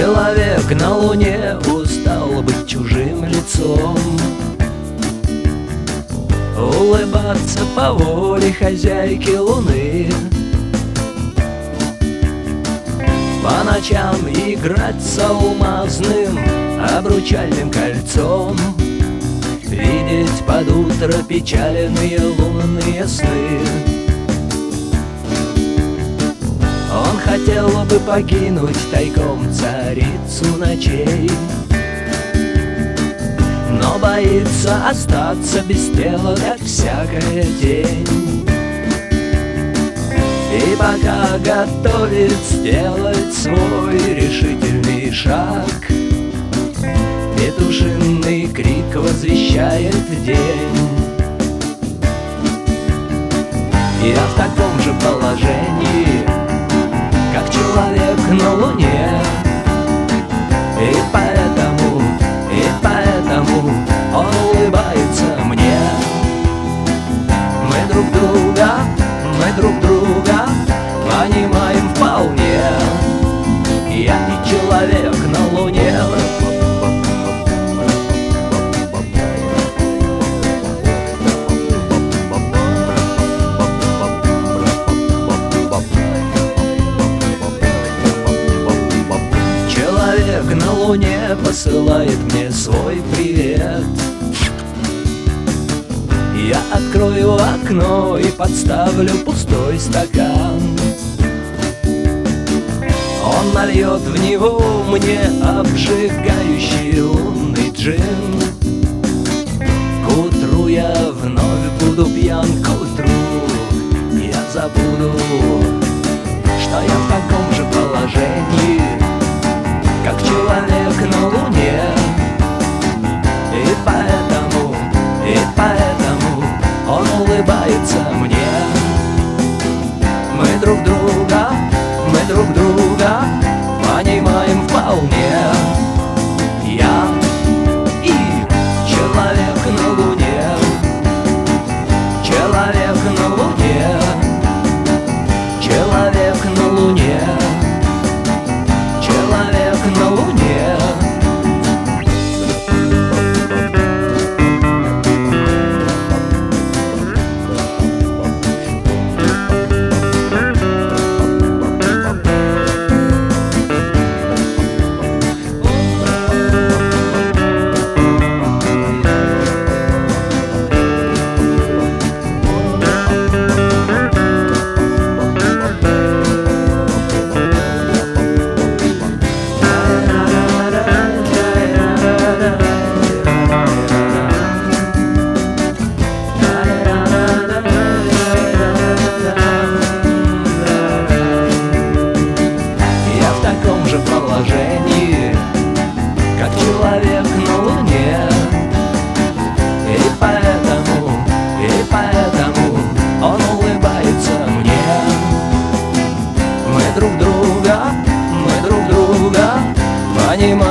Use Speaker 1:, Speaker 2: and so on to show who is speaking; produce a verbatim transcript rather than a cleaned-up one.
Speaker 1: Человек на Луне устал быть чужим лицом, улыбаться по воле хозяйки Луны, по ночам играть с алмазным обручальным кольцом, видеть под утро печальные лунные сны. Он хотел бы покинуть тайком царицу ночей, но боится остаться без тела, как всякая тень. И пока готовит сделать свой решительный шаг, петушиный крик возвещает день. Я в таком же положении, как человек на Луне, и поэтому, и поэтому он улыбается мне. Мы друг друга, мы друг друга понимаем вполне. Я и человек на Луне. Человек на Луне посылает мне свой привет. Я открою окно и подставлю пустой стакан. Он нальет в него мне обжигающий лунный джин. К утру я вновь буду пьян, к утру я забуду, что я в таком же положении, как человек на Луне. И поэтому, и поэтому он улыбается мне. Мы друг друга, мы друг друга понимаем вполне. Я и человек на Луне. Человек на Луне. Человек на Луне. Человек на Луне. Положении, как человек на Луне. И поэтому, и поэтому он улыбается мне. Мы друг друга, мы друг друга понимаем.